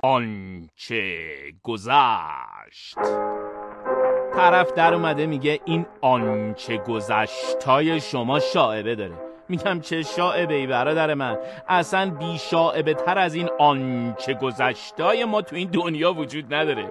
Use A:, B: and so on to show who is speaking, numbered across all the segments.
A: آنچه گذشت. طرف در اومده میگه این آنچه گذشتای شما شائبه داره. میگم چه شائبه ای برادر من، اصلا بی شائبه تر از این آنچه گذشتای ما تو این دنیا وجود نداره.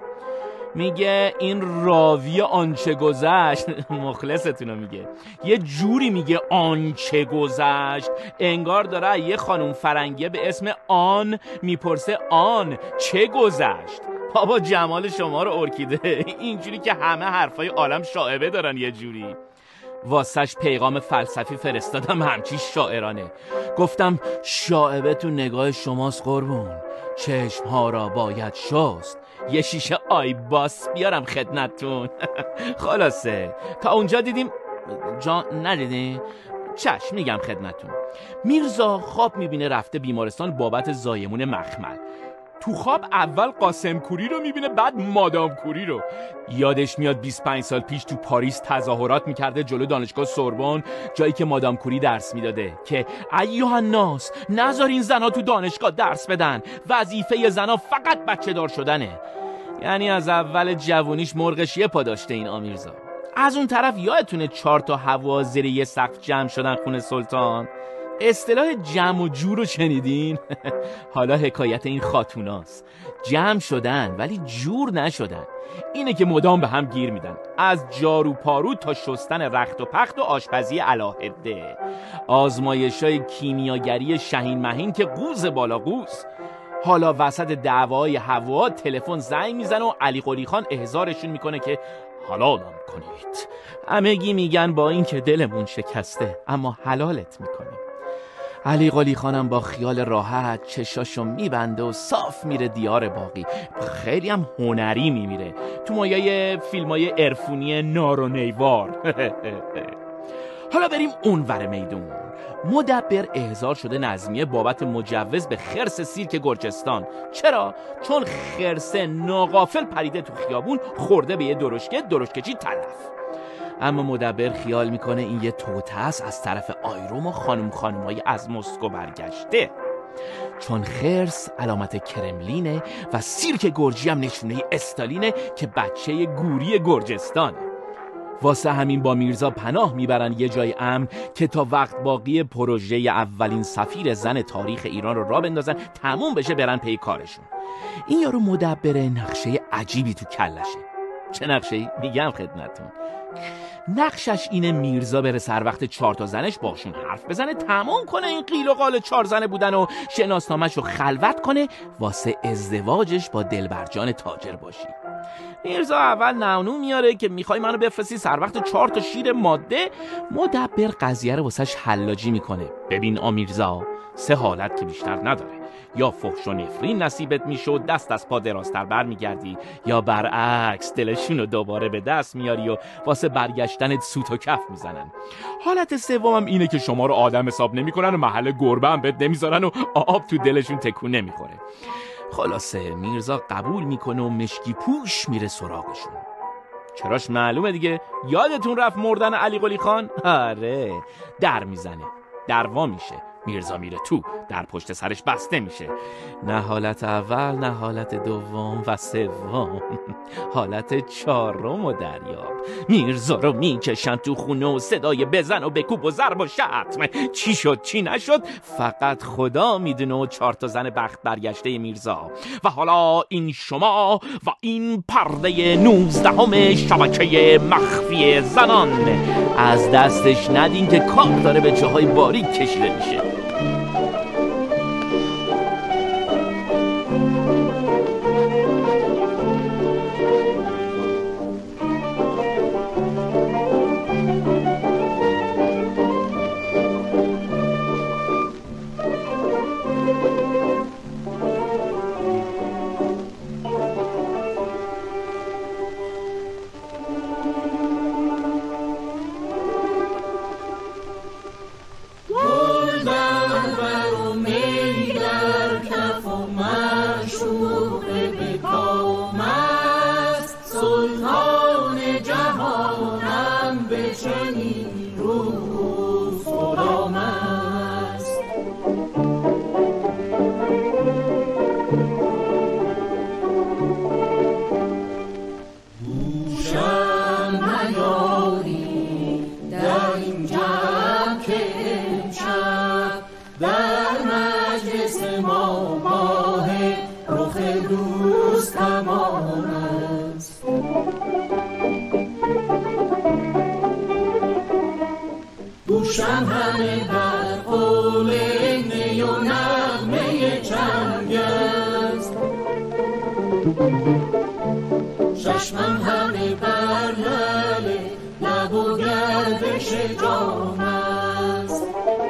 A: میگه این راوی آنچه گذشت مخلصتونو میگه یه جوری میگه آنچه گذشت انگار داره یه خانوم فرنگیه به اسم آن میپرسه آن چه گذشت. بابا جمال شما رو ارکیده، اینجوری که همه حرفای عالم شائبه دارن یه جوری. واسش پیغام فلسفی فرستادم همچی شاعرانه. گفتم شائبه تو نگاه شماست قربون، چشمها را باید شست، یه شیشه آی باس بیارم خدمتتون. خلاصه تا اونجا دیدیم جان ندیدی؟ چشم میگم خدمتتون. میرزا خواب میبینه رفته بیمارستان بابت زایمون مخمل. تو خواب اول قاسم کوری رو میبینه بعد مادام کوری رو. یادش میاد 25 سال پیش تو پاریس تظاهرات میکرده جلو دانشگاه سوربن، جایی که مادام کوری درس میداده که ایها الناس نذارین زنا تو دانشگاه درس بدن، وظیفه زنا فقط بچه دار شدنه. یعنی از اول جوونیش مرغش یه پا داشته این آمیرزا. از اون طرف یادتونه 4 تا هوا زیر یه سقف جمع شدن خونه سلطان؟ اصطلاح جمع و جور رو شنیدین؟ حالا حکایت این خاتوناست. جمع شدن ولی جور نشدن. اینه که مدام به هم گیر میدن، از جارو پارو تا شستن رخت و پخت و آشپزی علاهده، آزمایشای کیمیاگری شهین مهین که قوز بالا قوز. حالا وسط دعوای هوا تلفن زنگ میزنه و علی قلی خان احضارشون میکنه که حلالم کنید. همگی میگن با این که دلمون شکسته اما حلالت میکنیم. علی قلی خانم با خیال راحت چشاشو میبنده و صاف میره دیار باقی. خیلی هم هنری میمیره، تو مایه فیلمای عرفونی نار و نیوار. حالا بریم اونور میدون. مدبر احضار شده نظمیه بابت مجوز به خرس سیرک گرجستان. چرا؟ چون خرسه ناغافل پریده تو خیابون، خورده به یه درشکچی تلف. اما مدبر خیال میکنه این یه توته است از طرف آیروم و خانم‌های از مسکو برگشته، چون خرس علامت کرملینه و سیرک گرجی هم نشونه استالینه که بچه گوری گرجستانه. واسه همین با میرزا پناه میبرن یه جای امن که تا وقت باقی پروژه اولین سفیر زن تاریخ ایران رو راه بندازن، تموم بشه برن پی کارشون. این یارو مدبر نقشه عجیبی تو کلشه. چه نقشه‌ای؟ میگم خدمتتون. نقشش اینه میرزا بره سر وقت 4 تا زنش باشون حرف بزنه، تمام کنه این قیل و قال 4 زنه بودن و شناسنامه‌شو خلوت کنه واسه ازدواجش با دلبرجان تاجر باشی. میرزا اول نونو میاره که میخوای منو بفرستی سر وقت 4 تا شیر ماده. مدبر قضیه رو واسش حلاجی میکنه. ببین آمیرزا، 3 حالت که بیشتر نداره، یا فحش و نفرین نصیبت میشد دست از پا درازتر بر میگردی، یا برعکس دلشونو دوباره به دست میاری و واسه برگشتنت سوت و کف میزنن. حالت سومم اینه که شما رو آدم حساب نمیکنن و محل گربه هم بهت نمیذارن و آب تو دلشون تکون نمیخوره. خلاصه میرزا قبول میکنه و مشکی پوش میره سراغشون. چراش معلومه دیگه، یادتون رفت مردن علی قلی خان؟ آره. در میزنه، دروا میشه، میرزا میره تو، در پشت سرش بسته میشه. نه حالت اول، نه حالت دوم و سوم، حالت 4م و دریاب. میرزا رو میکشن تو خونه و صدای بزن و بکوب و ضرب و شتم. چی شد چی نشد فقط خدا میدونه و 4 تا زن بخت برگشته میرزا. و حالا این شما و این پرده 19 شبکه مخفی زنان. از دستش ندین که کار داره به جاهای باریک کشیده میشه.
B: امشب در مجلس ما ماه رخ دوست تمام است. گوشم همه بر قول نی و نغمه چنگ است، چشمم همه بر لعل لب و گردش جام است.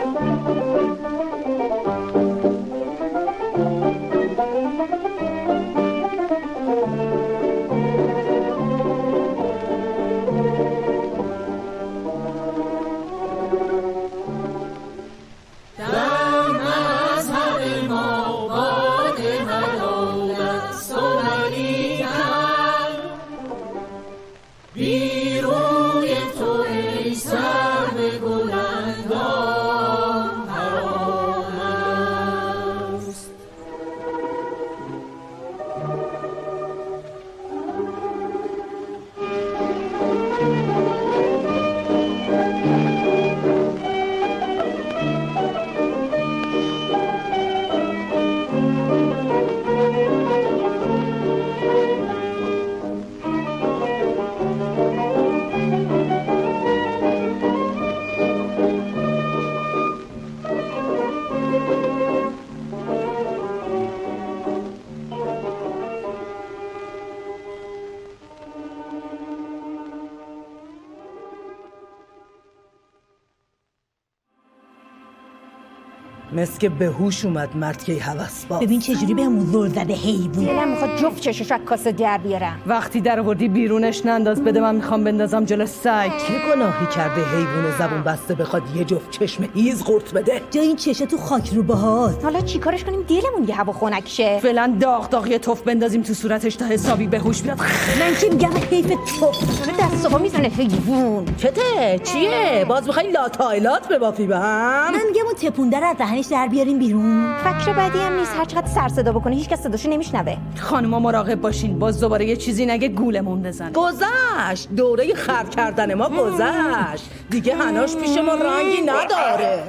C: مثل که به هوش اومد مرد که هوس باز.
D: ببین چجوری بهمون زور زده حیوون.
E: دلم میخواد جفت چشش از کاسه در بیارم.
C: وقتی در آوردی بیرونش ننداز، بده من میخوام بندازم جلو سگ. چه گناهی کرده حیوان زبون بسته بخواد یه جفت چشم هیز قورت بده؟
D: جای این چشه تو خاک رو باهات.
E: حالا چیکارش کنیم دلمون یه هوا خنک شه؟
C: فعلا داغ یه توف بندازیم تو صورتش تا حسابی به هوش بیاد.
D: من که میگم حیف توف.
E: چرا دست صبح میزنه حیوان؟
C: چته؟ چیه؟ باز میخوای لاتایلات ببافی به هم؟
D: من میگم اون تپونده رو از دهنش در بیاریم بیرون.
E: فکر بدی هم نیست، هر چقدر سر صدا بکنه هیچ کس صداشو نمیشنوه.
C: خانوما مراقب باشین، باز دوباره یه چیزی نگه گولمون بزنه. گذشت دوره خر کردن ما گذشت دیگه، هناش پیش ما رنگی نداره.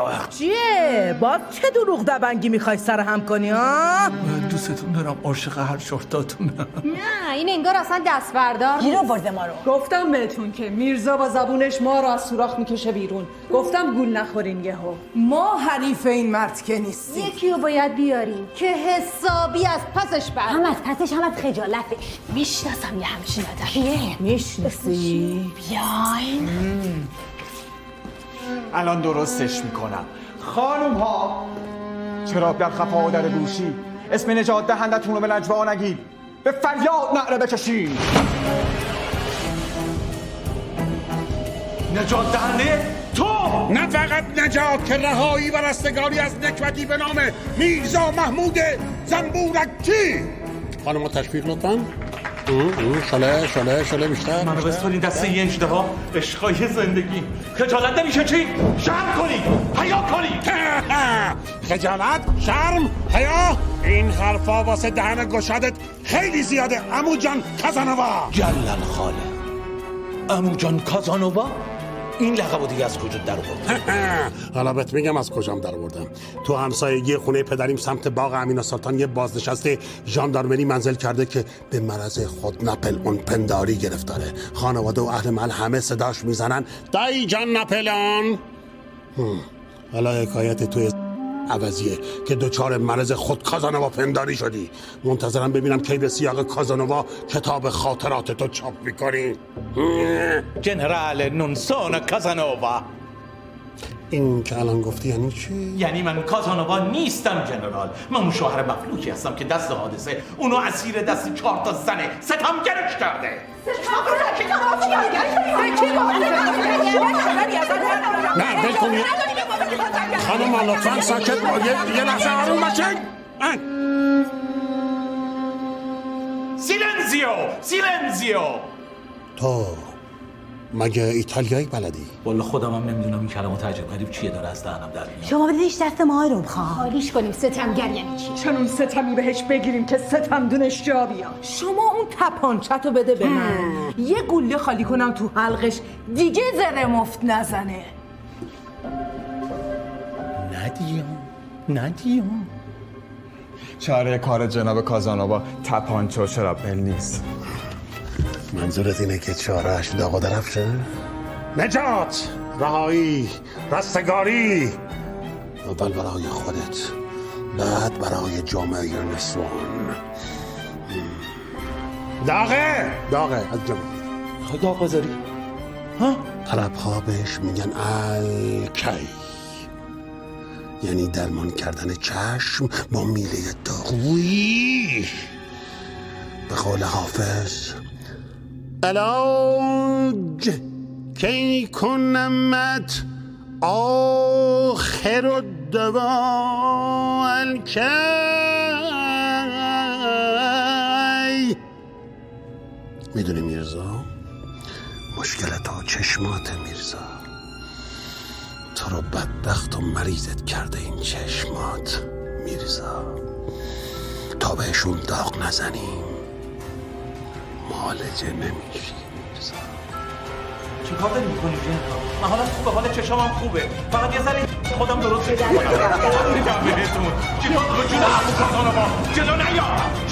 C: چیه؟ باز چه دروغ دبنگی میخوای سر هم کنی ها؟
F: دوستتون دارم، عاشق هر شورتاتونم.
E: نه این انگار اصلا دست بردار
D: گیر آورده ما رو.
C: گفتم بهتون که میرزا با زبونش ما رو از سوراخ میکشه بیرون. گفتم گول نخورین یهو. ما حریف این مرد که نیستیم.
E: یکی رو باید بیاریم که حسابی از پسش بر
D: هم از پسش هم از خجالتش.
E: میشناسم یه همچین آدم.
D: کیه؟
C: میشناسی؟
E: بیاین.
F: الان درستش میکنم. خانوم ها، چراغ در خفا و در گوشی، اسم نجات دهندتون رو به نجوا نگید، به فریاد نعره بکشید. نجات دهنده تو؟
G: نه فقط نجات که رهایی و رستگاری از نکبتی به نام میرزا محمود زنبورکی. خانم تشویق لطفاً. شله بیشتر.
F: منو بستونی دست یه اژدها، عشقای زندگی. خجالت نمیشه چی؟ شرم کنی، حیا کنی.
G: خجالت، شرم، حیا، این حرفا واسه دهن گشادت خیلی زیاده. عمو جان کازانووا.
H: جلل خاله عمو جان کازانووا؟ این لقبو دیگه از کجا در آوردی؟
G: حالا بهت میگم از کجام در آوردم. تو همسایگی خونه پدریم سمت باغ امین سلطان یه بازنشسته ژاندارمری منزل کرده که به مرض خود ناپلئون پنداری گرفتاره. خانواده و اهل محل همه صداش میزنن دایی جان ناپلئون. حالا حکایت توی عوضیه که دوچار مرض خود کازانووا پنداری شدی. منتظرم ببینم کی به سیاق کازانووا کتاب خاطرات تو چاپ میکنی.
H: جنرال نونسون کازانووا.
G: این که الان گفتی یعنی چی؟
H: یعنی من کازانووا نیستم جنرال، من اون شوهر مفلوکی هستم که دست حادثه اونو اسیر دست 4 تا زن ستمگرش کرده.
G: نه بل کنید خانم، لطفا ساکت با یه لحظه آروم باشین.
H: سیلنزیو. تو مگه ایتالیایی بلدی؟
I: والله خودم هم نمیدونم این کلمات عجب غریب چیه داره از دهنم در میاد.
D: شما بدیش دست ما رو بخوام.
E: حالیش کنیم ستمگر یعنی چی؟
C: چنون ستمی بهش بگیریم که ستمدونش جا بیاد. شما اون تپانچتو بده به من، یه گوله خالی کنم تو حلقش دیگه زره مفت نزنه.
F: ندیم چاره کار جناب کازانووا تپانچه و شرابل نیست.
G: منظورت اینه که چارهش داغ و درفشه؟ نجات، رهایی، رستگاری، اول برای خودت، بعد برای جامعه نسوان. داغه از جامعه.
F: داغ بذاری؟
G: طرب ها بهش میگن الکی، یعنی درمان کردن چشم با میله داغویی. به قول حافظ علاج کی کنمت آخر الدوا الکی. میدونی میرزا، مشکل تو چشمات میرزا، تو رو بدبخت و مریضت کرده این چشمات میرزا. تا بهشون داغ نزنیم معالجه نمیشی میرزا.
H: چی کار داری میکنی جناب؟ من حالم خوبه، حال چشامم خوبه، فقط یه ذره خودم درست کنم. میگم بهتون چیکار کنم؟ جلو عمو کازانووا، جلو نیا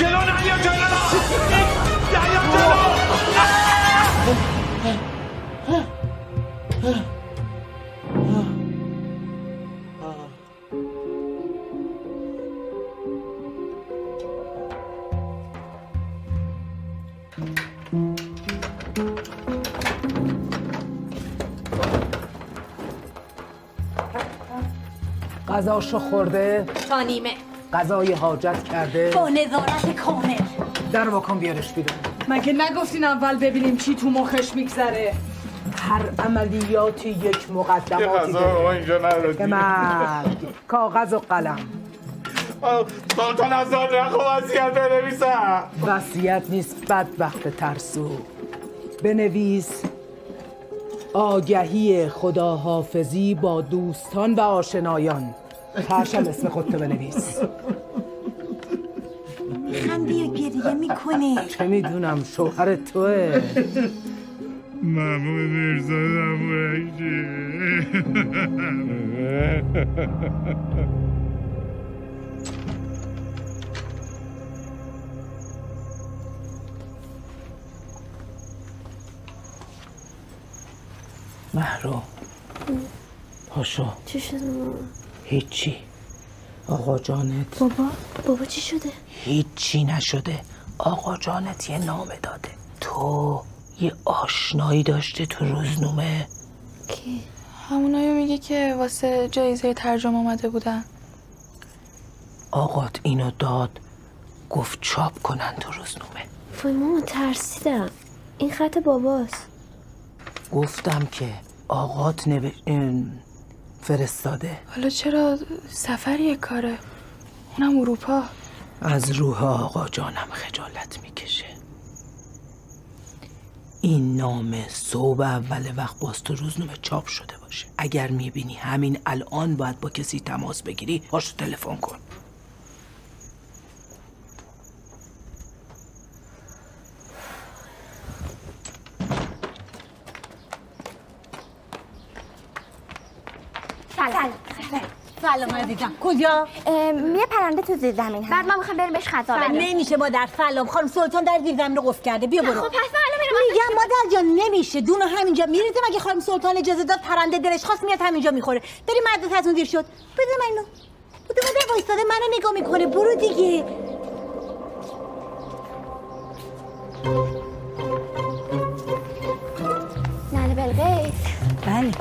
C: غذاشو خورده؟
D: تا نیمه.
C: غذای حاجت کرده؟
D: با نظارت کامل.
C: در واکن بیارش بیرون. مگه نگفتین اول ببینیم چی تو مخش میگذره؟ هر عملیاتی یک مقدماتی داره. به مرد کاغذ و قلم.
F: سلطان از آن نخو وصیت بنویسم.
C: وصیت نیست بدبخت ترسو. بنویس آگهی خداحافظی با دوستان و آشنایان. تاشم اسم خودتو بنویس.
D: خندی و گریه میکنه.
C: چه میدونم شوهر توه.
J: مامون میرزا
C: محرو پاشو.
K: چی شده؟
C: هیچی. آقا جانت.
K: بابا چی شده؟
C: هیچی نشده. آقا جانت یه نامه داده. تو یه آشنایی داشته تو روزنامه.
K: کی؟
L: همونایو میگه که واسه جایزه ترجمه اومده بودن.
C: آقات اینو داد، گفت چاپ کنن تو روزنامه.
K: وای مامان ترسیدم. این خط باباست.
C: گفتم که آقات فرستاده.
L: حالا چرا سفریه کاره؟ اونم اروپا.
C: از روح آقا جانم خجالت میکشه. این نامه صبح اول وقت باز تو روزنامه چاپ شده باشه. اگر میبینی همین الان باید با کسی تماس بگیری، باشو تلفن کن.
D: سلام عزیزم. کجا؟
K: یه پرنده تو زیر زمین هست. بعد ما میخوایم بریم بهش غذا بدیم.
D: نمیشه مادر. سلام خانم سلطان در زیر زمین رو قفل کرده. بیا برو.
K: خب پس الان
D: میگم مادر جان نمیشه. دونو همینجا میریزه. مگه خانم سلطان اجازه داد؟ پرنده دلش خواست میاد همینجا میخوره. بریم مدرسه‌تون دیر شد. بده من اینو. بده مادر وایساده منو نگاه میکنه. برو دیگه.
K: ننه بلقیس.
D: بله.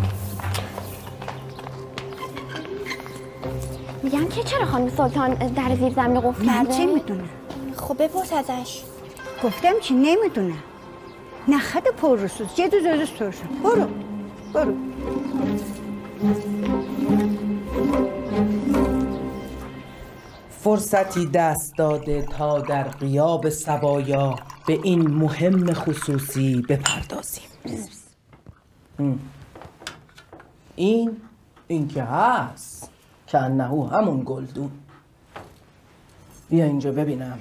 K: میگم که چرا خانم سلطان در زیر زمین قفل کرده؟
D: من چه میدونم؟
K: خب بپرس ازش.
D: گفتم چی نمیدونم. نخد پر رسوز. یه دو زوزش پر شد. برو.
C: فرصتی دست داده تا در غیاب سوایا به این مهم خصوصی بپردازیم. این که هست که انهو همون گلدون. بیا اینجا ببینم.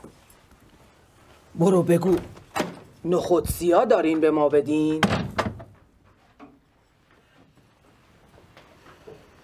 C: برو بگو نخود سیاه دارین به ما بدین؟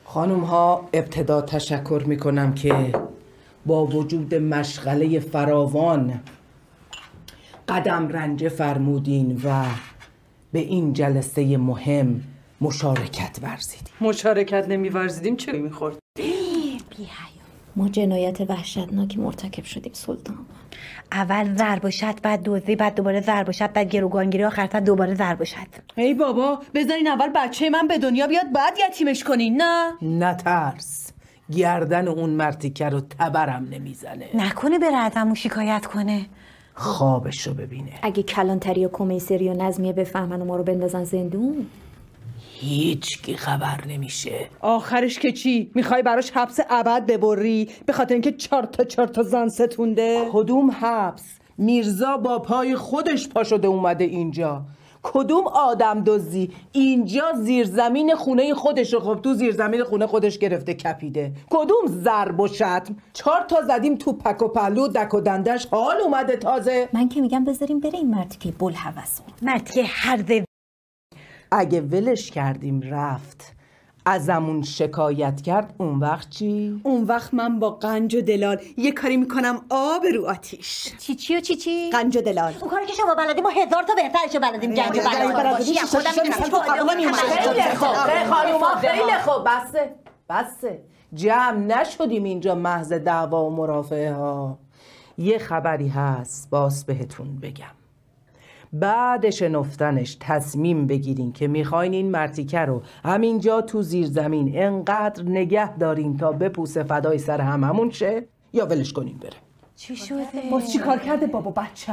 C: خانم ها، ابتدا تشکر میکنم که با وجود مشغله فراوان قدم رنجه فرمودین و به این جلسه مهم مشارکت ورزیدیم. مشارکت نمیورزیدیم چه میخورد؟
K: ما جنایت وحشتناکی مرتکب شدیم سلطان.
D: اول ضرب و شتم، بعد دزدی، بعد دوباره ضرب و شتم، بعد گروگانگیری، آخرتر دوباره ضرب و شتم.
C: ای بابا، بذارین اول بچه من به دنیا بیاد بعد یتیمش کنین. نه ترس، گردن اون مرتیکه رو تبرم نمیزنه.
D: نکنه بره ازمون شکایت کنه،
C: خوابشو ببینه.
K: اگه کلانتری و کمیسری و نظمیه بفهمن و ما رو بندازن زندون،
C: هیچ کی خبر نمیشه. آخرش که چی؟ میخوای براش حبس ابد ببری به خاطر اینکه چهار تا زن ستونده؟ کدوم حبس؟ میرزا با پای خودش پا شده اومده اینجا. کدوم آدم دزدی؟ اینجا زیرزمین خونه خودشه. خب تو زیرزمین خونه خودش گرفته کپیده. کدوم ضرب و شتم؟ 4 تا زدیم تو پک و پهلو دک و دندش حال اومده تازه.
K: من که میگم بذاریم بره این مرتیکه بلحوث.
D: مرتیکه هرده.
C: اگه ولش کردیم رفت ازمون شکایت کرد، اون وقت چی؟ اون وقت من با قنج و دلال یه کاری میکنم آب رو آتیش.
D: چی؟
C: قنج و دلال.
D: اون کاری که شما بلدیم ما 1000 تا بهترشو بلدیم. گنج و بلدیم. خودم میدونم.
C: خیلی خوب. بسه. جمع نشدیم اینجا محض دعوا و مرافعه ها. یه خبری هست باز بهتون بگم. بعد شنفتنش تصمیم بگیرین که میخواین این مرتیکه رو همینجا تو زیر زمین انقدر نگه دارین تا بپوسه فدای سر هممون شه، یا ولش کنین بره.
D: چی شده؟
C: باز چی کار کرده بابا بچم؟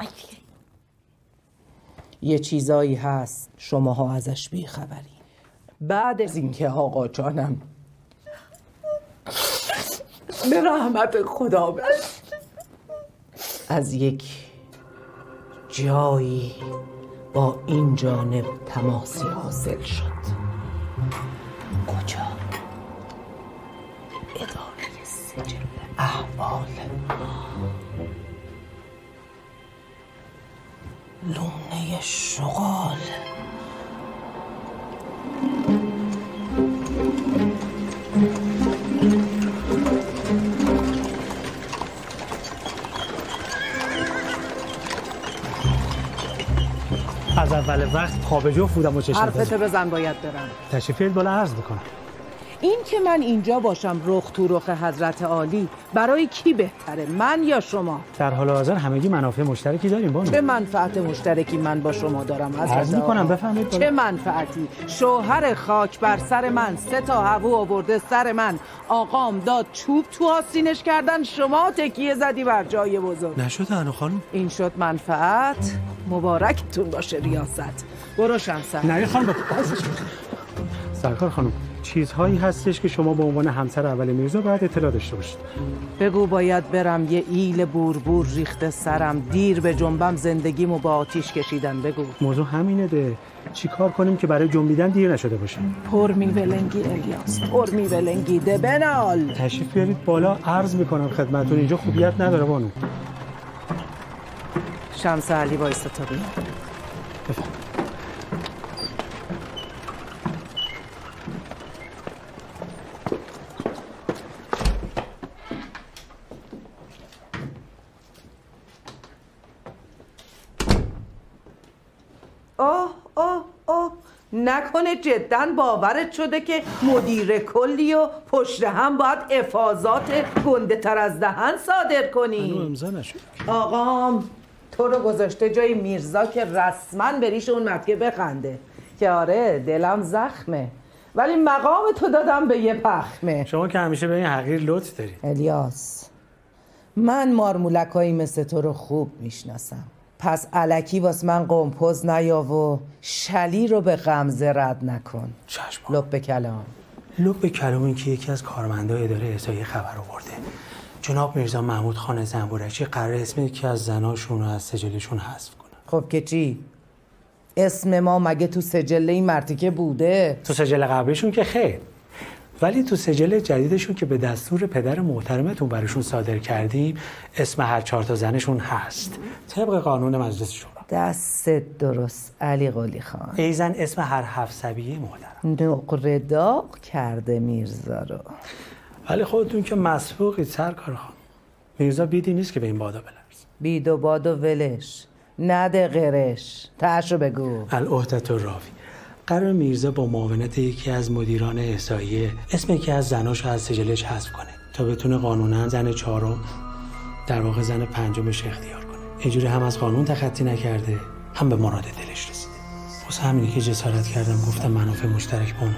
C: یه چیزایی هست شماها ازش بیخبرین. بعد از اینکه آقا جانم به رحمت خدا از یک جایی با این جانب تماسی حاصل شد. کجا؟ اداره سجل احوال. لونه شغال.
M: از اول وقت پا به جفت بودم و چشم
C: حرفتو بزن، باید برم.
M: تشریف بیارید بالا عرض بکنم.
C: این که من اینجا باشم رخ تو رخ حضرت عالی برای کی بهتره، من یا شما؟
M: در حال حاضر همگی منافع مشترکی داریم بانو.
C: چه منفعت مشترکی من با شما دارم حضرت
M: عرض میکنم بفهمید.
C: چه منفعتی؟ شوهر خاک بر سر من 3 تا هوو آورده سر من، آقام داد چوب تو آستینش کردن، شما تکیه زدی بر جای بزرگ.
M: نشده انو خانم؟
C: این شد منفعت. مبارکتون باشه ریاست. برو شمسه.
M: نه خانم سرکار خانم، چیزهایی هستش که شما به عنوان همسر اول میرزا باید اطلاع داشته باشید.
C: بگو باید برم، یه ایل بور ریخته سرم، دیر به جنبم زندگیمو با آتیش کشیدن. بگو
M: موضوع همینه ده. چی کار کنیم که برای جنبیدن دیر نشده باشه؟
C: پر میولنگی الیاس، پر میولنگی ده بنال.
M: تشریف بیارید بالا عرض میکنم خدمتتون. اینجا خوبیت نداره بانو.
C: شمس علی وایستا تا بیاد. اوه نکنه جداً باورت شده که مدیر کلی و پشت هم باید افاضات گنده تر از دهن صادر کنی؟
M: منو امضا نشد.
C: آقام تو رو گذاشته جای میرزا که رسما بریش اون مرتیکه بخنده که آره دلم زخمه، ولی مقام تو دادم به یه پخمه.
M: شما که همیشه به این حقیر لطف داری.
C: الیاس، من مارمولکایی مثل تو رو خوب میشناسم، پس الکی واس من قمپوز نیا و شلی رو به غمزه رد نکن.
M: چشم.
C: لب کلام.
M: لب کلام این که یکی از کارمندای اداره احصایه خبر آورده جناب میرزا محمود خان زنبورچی قرار اسم یکی از زناشون رو از سجلشون حذف کنن.
C: خب که چی؟ اسم ما مگه تو سجل این مرتیکه بوده؟
M: تو سجل قبلیشون که خیر، ولی تو سجل جدیدشون که به دستور پدر محترمتون براشون صادر کردیم اسم هر 4 تا زنشون هست طبق قانون مجلس شورا.
C: دستت درست علی قلی خان.
M: ایزن اسم هر 7 سبیه محترم.
C: نقره داغ کرده میرزا رو.
M: ولی خودتون که مسبوقی سرکار خان. میرزا بیدی نیست که به این بادا بلرز.
C: بید و باد و ولش نده غرش. تاشو بگو.
M: العهدة راوی. قرار میرزا با معاونت یکی از مدیران احصاییه اسم یکی از زناشو از سجلش حذف کنه تا بتونه قانونا زن 4م در واقع زن 5مش اختیار کنه. اینجوری هم از قانون تخطی نکرده هم به مراد دلش رسیده. واسه همینی که جسارت کردم گفتم منافع مشترک بانم.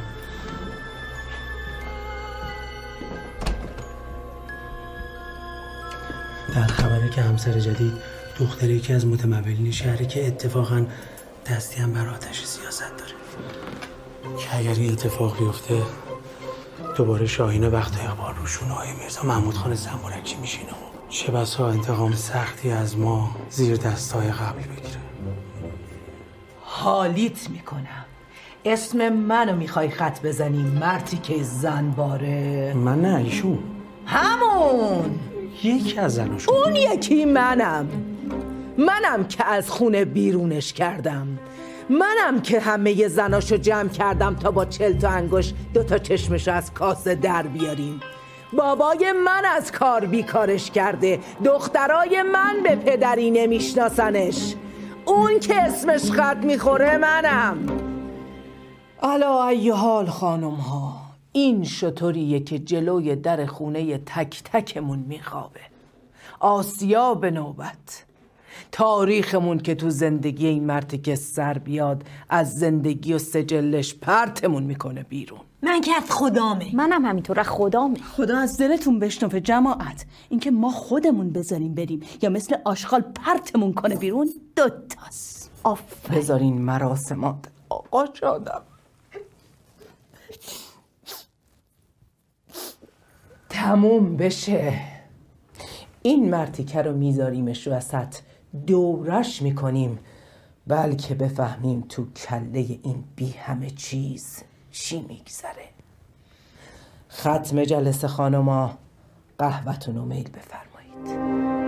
M: در خبره که همسر جدید دختری یکی از متمولین شهری که اتفاقاً دستی هم بر آتش سیاست داره که اگر این اتفاق بیفته دوباره شاهین بختیابان رو شونه‌های میرزا محمود خان زنبورکی میشینه و چه بسا انتقام سختی از ما زیر دستای قبل بگیره.
C: حالیت میکنم. اسم منو میخوای خط بزنی مرتی که زن باره؟
M: من نه ایشون.
C: همون
M: یکی از زناشون.
C: اون یکی منم که از خونه بیرونش کردم. منم که همه زناشو جمع کردم تا با 40 تا انگشت 2 تا چشمشو از کاسه در بیاریم. بابای من از کار بیکارش کرده. دخترای من به پدری نمیشناسنش. اون که اسمش خط میخوره منم. علا ای حال خانم ها، این شطوریه که جلوی در خونه تک تکمون میخوابه. آسیا به نوبت. تاریخمون که تو زندگی این مرتی که سر بیاد از زندگی و سجلش پرتمون میکنه بیرون.
D: من که از خدامه.
E: منم همینطور از خدامه.
C: خدا از دلتون بشنفه جماعت. اینکه ما خودمون بذاریم بریم یا مثل آشغال پرتمون کنه بیرون 2 تاست. بذارین مراسمات آقا شادم تموم بشه. این مرتیکه رو میذاریمش وسط دورش میکنیم بلکه بفهمیم تو کله این بی همه چیز چی میگذره. ختم جلسه خانما، قهوتون رو میل بفرمایید.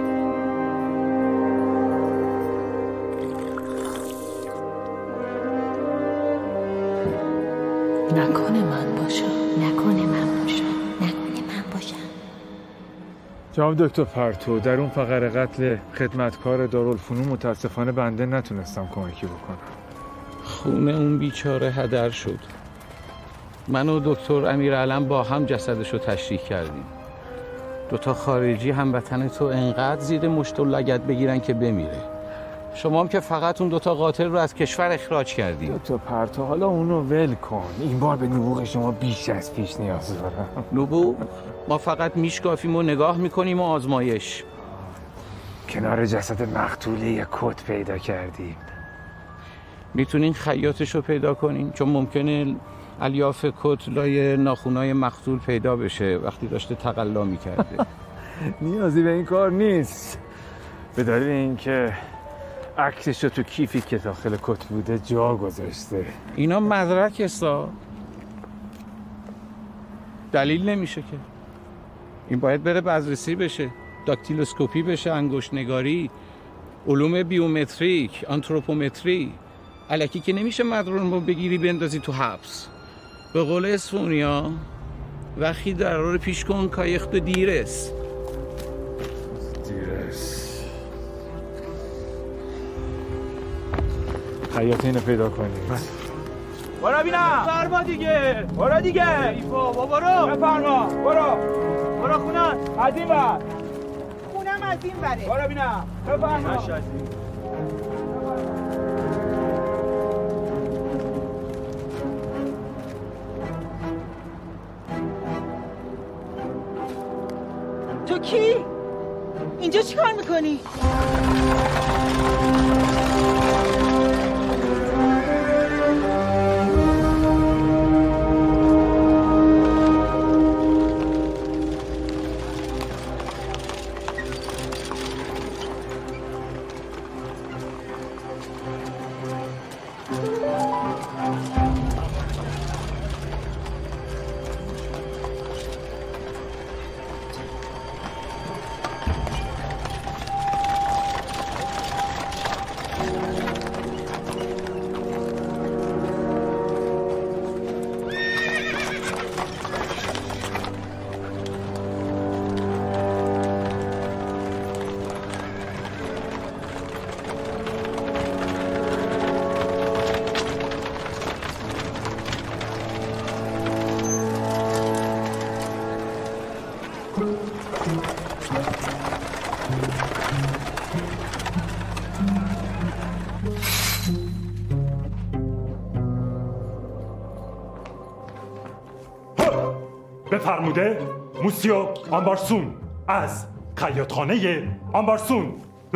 C: نکنه من باشم.
J: جناب دکتر پرتو، در اون فقره قتل خدمتکار دارالفنون متاسفانه بنده نتونستم کمکی بکنم.
N: خون اون بیچاره هدر شد. من و دکتر امیرعلم با هم جسدشو تشریح کردیم. 2 تا خارجی هموطن تو انقدر زیر مشت و لگد بگیرن که بمیره. شما هم که فقط اون 2 تا قاتل رو از کشور اخراج کردیم.
J: دکتر پرتو حالا اونو ول کن. این بار به نبوغ شما بیش از پیش نیاز دارم.
N: نبوغ؟ ما فقط میشکافیم و نگاه میکنیم و آزمایش.
J: کنار جسد مقتوله یه کت پیدا کردیم.
N: میتونین خیاطش رو پیدا کنین؟ چون ممکنه الیاف کت لای ناخونای مقتول پیدا بشه وقتی داشته تقلا میکرده.
J: نیازی به این کار نیست. به دلیل اینکه عکسش رو تو کیفی که داخل کت بوده جا گذاشته.
N: اینا مدرک استا دلیل نمیشه که. این باید بره بازرسی بشه، داکتیلوسکوپی بشه، انگشت نگاری، علوم بیومتریک، آنتروپومتری. الکی که نمیشه مدرون رو بگیری بندازی تو حبس. به قول اسفونیا وقتی درار پیش کن کایخت دیرس.
J: خیاطه اینو پیدا کنید.
H: برو بینم. فرما دیگه. برو دیگه. ای بابا برو. بفرما. برو خونم. از این ور.
O: خونم از این وره.
H: برو بینم. بفرما.
O: تو کی؟ اینجا چی کار میکنی؟
J: فرموده موسیو آمبارسون از خیاطخانه آمبارسون.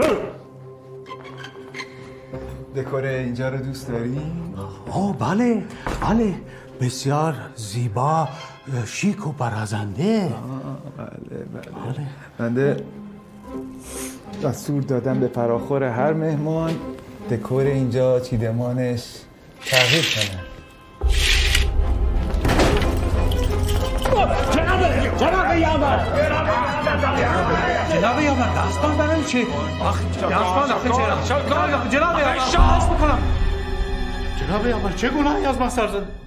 F: دکور اینجا رو دوست داری؟
G: بله بله، بسیار زیبا، شیک و برازنده.
F: بله. بنده دستور دادم به فراخور هر مهمان دکور اینجا چیدمانش تغییر کنه.
H: جناب یامر دستان برای چی؟ دستان آخه جناب یامر شاهش بکنم. جناب یامر چه گناهی از من سر زده؟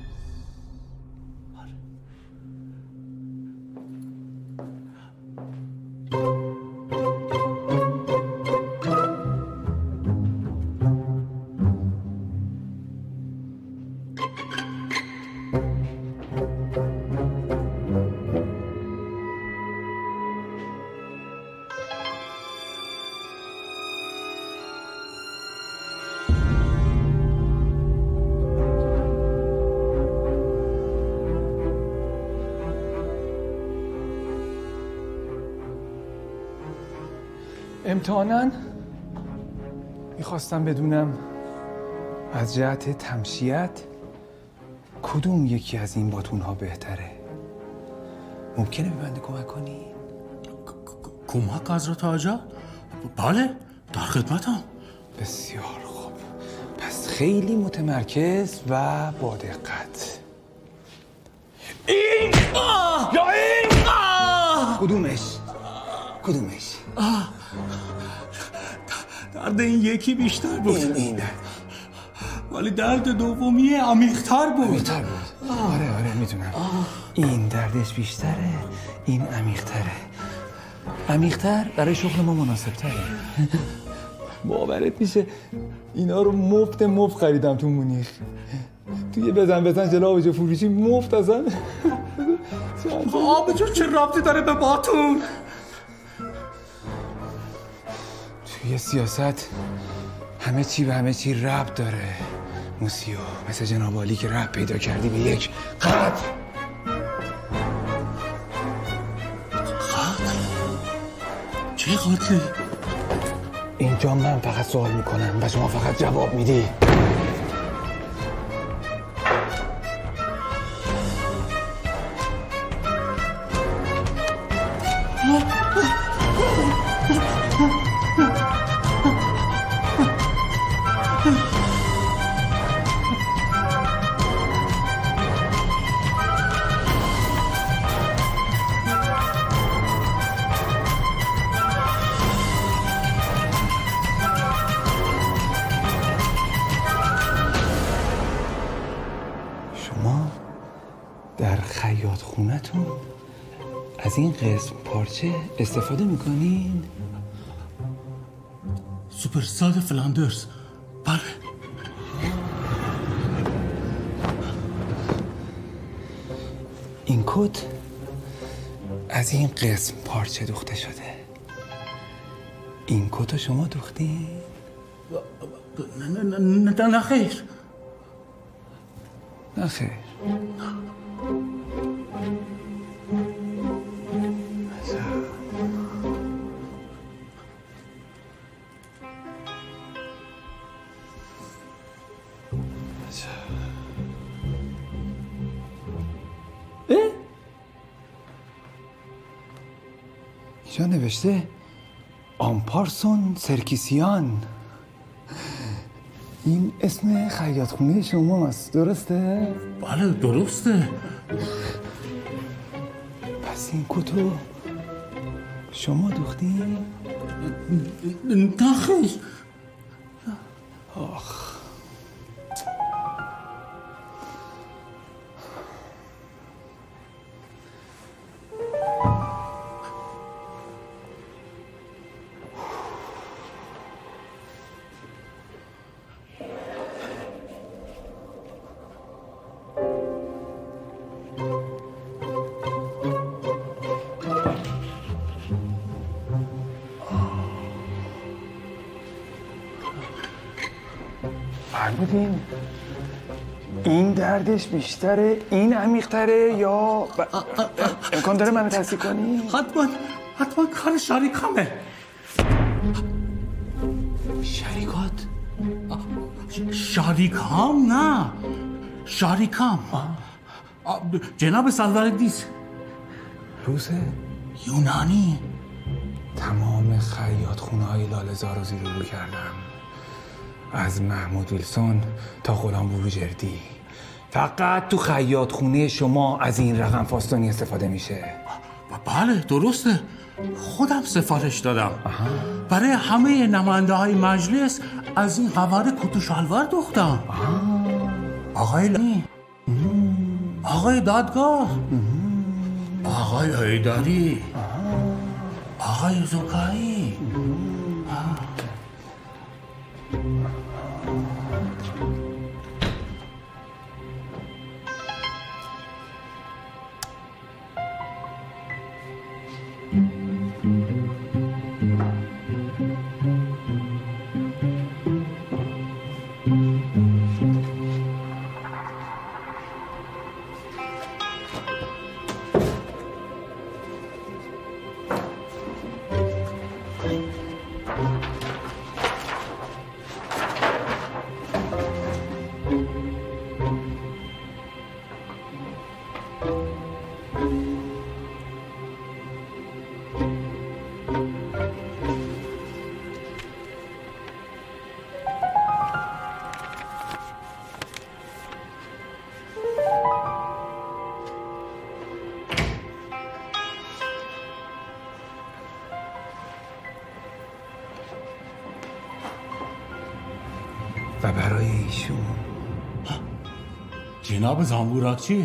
F: امتحاناً میخواستم بدونم از جهت تمشیت کدوم یکی از این باتون‌ها بهتره. ممکنه به بنده کمک کنی؟
G: کمک حضرت آجا؟ بله، در خدمتم.
F: بسیار خوب، پس خیلی متمرکز و با دقت. این یا این کدومش؟
G: درد این یکی بیشتر بود.
F: این
G: ولی درد دومی عمیق‌تر بود.
F: آره میدونم. این دردش بیشتره، این عمیق‌تر برای شغل ما مناسب تره. باورت میشه اینا رو مفت خریدم تو مونیخ. توی بزن جلو آبجو فروشی مفت ازن.
G: آبجو چه ربطی داره به باتون؟
F: توی سیاست همه چی به همه چی ربط داره موسیو، مثل جناب عالی که ربط پیدا کردی به یک قتل.
G: چه قتلی؟
F: اینجا من فقط سوال میکنم و شما فقط جواب میدی. در خیاط خونتون از این قسم پارچه استفاده میکنین؟
G: سوپرستاد فلاندرز. بله.
F: این کت از این قسم پارچه دوخته شده. این کت شما دوختین؟
G: نه خیر.
F: نه خیر. اینجا نوشته آمپارسون سرکیسیان. این اسم خیاطخونه شما است، درسته؟
G: بله درسته.
F: پس این کتو شما دوختین؟
G: نه خیر.
F: آخ این دردش بیشتره این عمیق‌تره یا امکان داره منو تصدیق کنی؟
I: حتما کار شریکامه. شریکام نه شریکام. جناب سالواردیس
F: روزه؟
I: یونانی.
F: تمام خیاط خونه های لاله‌زار رو زیر رو کردم، از محمود ویلسون تا غلام بروجردی. فقط تو خیاط خونه شما از این رقم فاستانی استفاده میشه.
I: بله درسته، خودم سفارش دادم. برای همه نماینده های مجلس از این قواره کت و شلوار دوختم. آقای لانی، آقای دادگاه، آقای حیدری، آقای زکایی.
F: و برای ایشون
I: جناب زنبورکچی،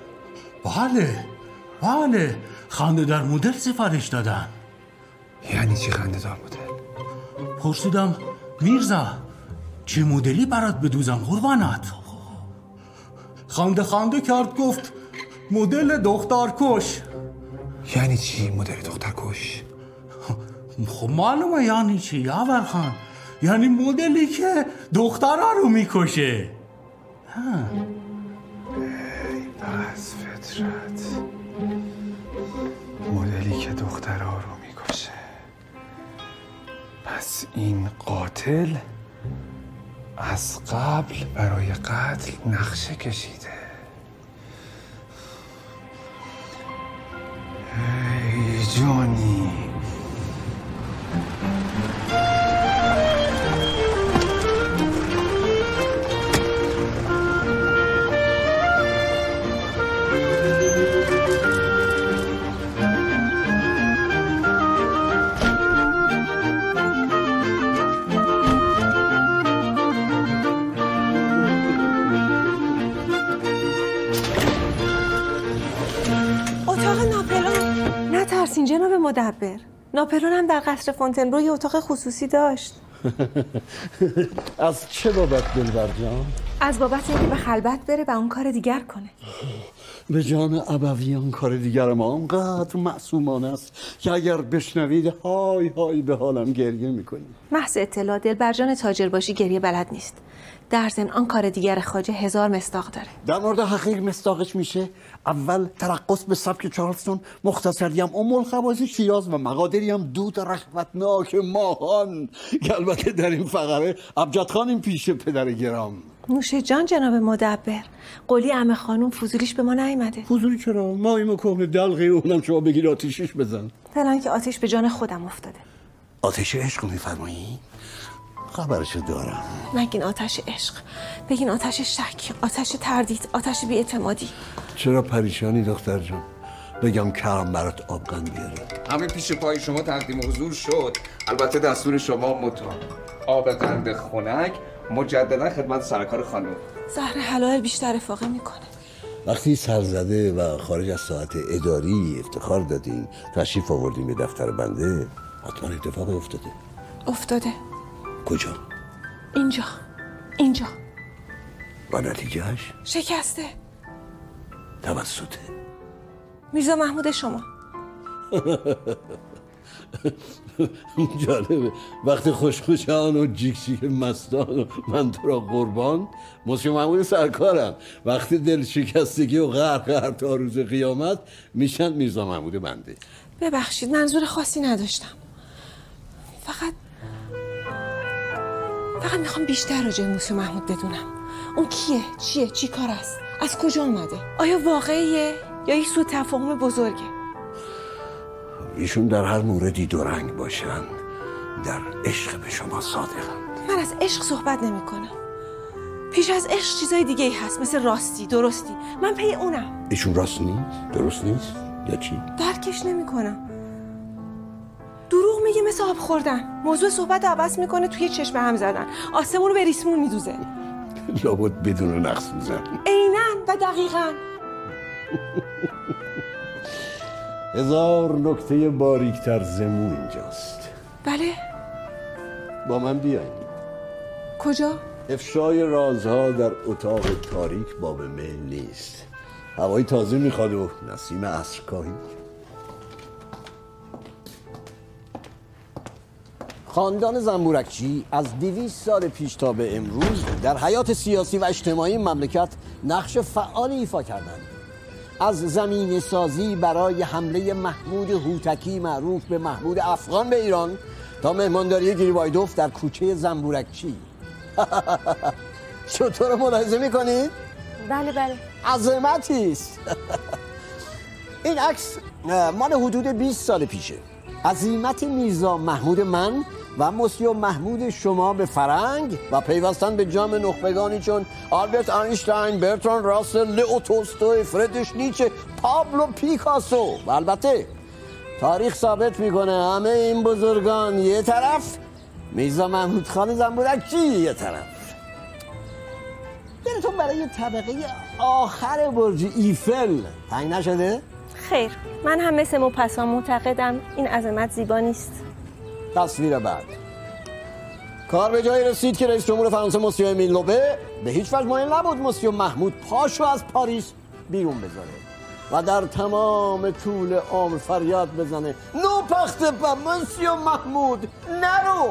I: بله خنده در مدل سفارش دادن.
F: یعنی چی خنده دار مدل؟
I: پرسیدم میرزا چه مدلی برات بدوزم قربانت؟ خنده کرد گفت مدل دخترکش.
F: یعنی چی مدل دخترکش؟
I: خب معلومه یعنی چی یاورخان، یعنی مدلی که دخترها رو میکشه.
F: ای پس فطرت، مدلی که دخترها رو میکشه. پس این قاتل از قبل برای قتل نقشه کشیده. ای جانی،
P: جناب مدبر، ناپلئون هم در قصر فونتنبرو یه اتاق خصوصی داشت.
G: از چه بابت دلبر جان؟
P: از بابت اینکه به خلوت بره و اون کار دیگر کنه.
G: به جان ابویان کار دیگر ما اونقدر معصومانه است که اگر بشنوید های های به حالم گریه میکنید.
P: محض اطلاع دلبر جان تاجر باشی گریه بلد نیست. در ضمن آن کار دیگر خواجه 1000 مصداق داره.
G: در مورد حقیق مصداقش میشه اول ترقص به سبک چارلستون، مختصری هم ام الخبائث شیراز و مقادیری هم دود رحمتناک ماهان که البته در این فقره ابجد خان این پیش پدر گرام.
P: نوش جان جناب مدبر، قولی عمه خانوم فضولیش به ما نیامده.
G: فضولی چرا؟ ما این کهنه دلقی اونم شما بگیر آتیشش بزن.
P: فعلا که آتش به جان خودم افتاده.
G: آتش عشق میفرمایید؟ خبرشو دارم.
P: نگین آتش عشق، بگین آتش شک، آتش تردید، آتش بی‌اعتمادی.
G: چرا پریشانی دختر جان؟ بگم کرم برات آبقند بیاره.
N: همین پیش پای شما تقدیم حضور شد. البته دستور شما آب قند خنک مجددا خدمت سرکار خانم.
P: زهر حلال بیشتر افاقه میکنه.
G: وقتی سرزده و خارج از ساعت اداری افتخار دادین، تشریف آوردین به دفتر بنده، حتما اتفاق
P: افتاده.
G: کجا؟
P: اینجا.
G: و نتیجهش؟
P: شکسته.
G: توسط
P: میرزا محمود شما.
Q: جالبه وقتی خوشخوشان و جیک جیک مستان و من تو را قربان مسیو محمود سرکارم، وقتی دل شکستگی و غرق تا روز قیامت میشن میرزا محمود بنده.
P: ببخشید منظور خاصی نداشتم، فقط میخوام بیشتر راجع به مسیو محمود بدونم. اون کیه؟ چیه؟ چی کار است؟ از کجا اومده؟ آیا واقعیه یا یک سوء تفاهم بزرگه؟
Q: ایشون در هر موردی دو رنگ باشن، در عشق به شما صادقند.
P: من از عشق صحبت نمی کنم. پیش از عشق چیزای دیگه ای هست، مثل راستی، درستی. من پی اونم.
Q: ایشون راست نیست؟ درست نیست؟ یا چی؟
P: درکش نمی کنم. دروغ میگه مثل آب خوردن. موضوع صحبت عوض میکنه، توی چشم هم زدن. آسمون رو به ریسمون میدوزه.
Q: لابد بدون نقص میزن.
P: عیناً و دقیقاً.
Q: هزار نکته باریکتر زمون اینجاست.
P: بله.
Q: با من بیاین.
P: کجا؟
Q: افشای رازها در اتاق تاریک باب میل نیست. هوای تازه میخواد و نسیم عصرگاهی. خاندان زنبورکچی از 200 سال پیش تا به امروز در حیات سیاسی و اجتماعی مملکت نقش فعالی ایفا کردند. از زمین سازی برای حمله محمود هوتکی معروف به محمود افغان به ایران تا مهمانداری گریبایدوف در کوچه زنبورکچی. چطور ملاحظه میکنید؟
K: بله.
Q: عظمتی است. این عکس مال حدود 20 سال پیشه. عزیمت میرزا محمود من و مسیو محمود شما به فرنگ و پیوستن به جمع نخبگانی چون آلبرت اینشتین، برتراند راسل، لئو تولستوی، فریدریش نیچه، پابلو پیکاسو و البته تاریخ ثابت میکنه همه این بزرگان یه طرف، میرزا محمود خان زنبورکچی یه طرف. دلتون برای طبقه آخر برج ایفل تنگ نشده؟
K: خیر، من هم مثل موپسان معتقدم این عظمت زیبا نیست.
Q: تصویر بعد. کار به جایی رسید که رئیس جمهور فرانسه مسیو امیل لوبه به هیچ وجه مایل نبود مسیو محمود پاشو از پاریس بیرون بذاره و در تمام طول عمر فریاد بزنه نو پخته با مسیو محمود نرو.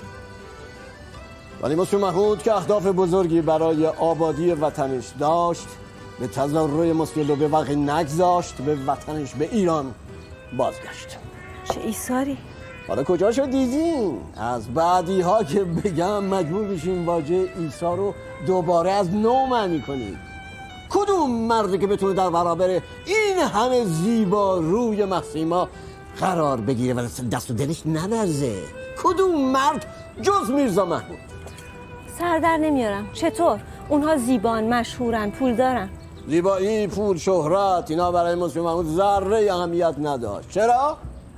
Q: ولی مسیو محمود که اهداف بزرگی برای آبادی وطنش داشت به تضرع مسیو لوبه وقتی نگذاشت، به وطنش به ایران بازگشت.
K: چه ایثاری.
Q: حالا کجا شد دیدین؟ از بعدی ها که بگم مجبور بشین واژه عیسی رو دوباره از نو معنی کنید. کدوم مردی که بتونه در برابر این همه زیبا روی محسیما قرار بگیره و دست و دلش نلرزه؟ کدوم مرد جز میرزا محمود؟
K: سر در نمیارم. چطور؟ اونها زیبان، مشهورن، پول دارن.
Q: زیبایی، پول، شهرت اینا برای مسیو محمود ذره اهمیت نداشت. چرا؟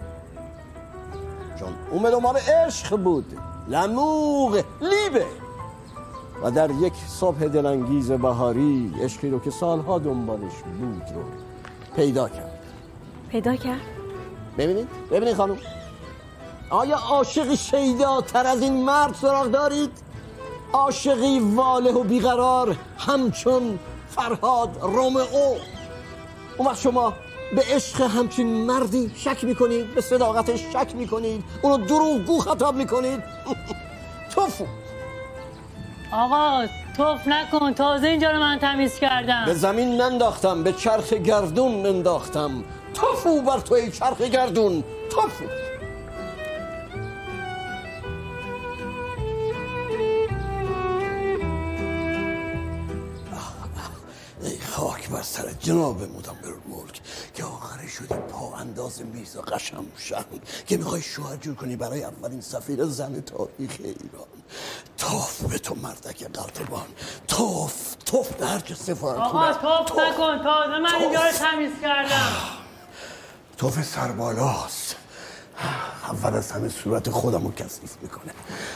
Q: چون اون به دنبال عشق بود، لموغ، لیبه. و در یک صبح دلانگیز بهاری عشقی رو که سالها دنبالش بود رو پیدا کرد.
K: پیدا کرد؟
Q: ببینید خانم، آیا عاشق شیداتر از این مرد سراغ دارید؟ عاشقی واله و بیقرار همچون فرهاد رومئو. اون وقت شما به عشق همچین مردی شک میکنید، به صداقتش شک میکنید، اونو دروغگو خطاب میکنید. توفو.
R: آقا توف نکن، تازه اینجا رو من تمیز کردم.
Q: به زمین ننداختم، به چرخ گردون انداختم. توفو بر توی چرخ گردون. توفو. ای خاک بر سر جناب مدبر الملک که آخرش شده پا انداز میرزا قشمشن که میخوای شوهر جور کنی برای اولین سفیر زن تاریخ ایران. توف به تو مردک قلتبان، توف به هر چه سفارت کنه.
R: آقا توف نکن، تازه من اینجا رو تمیز کردم.
Q: توف سربالاست، اول از همه صورت خودمو کثیف میکنه.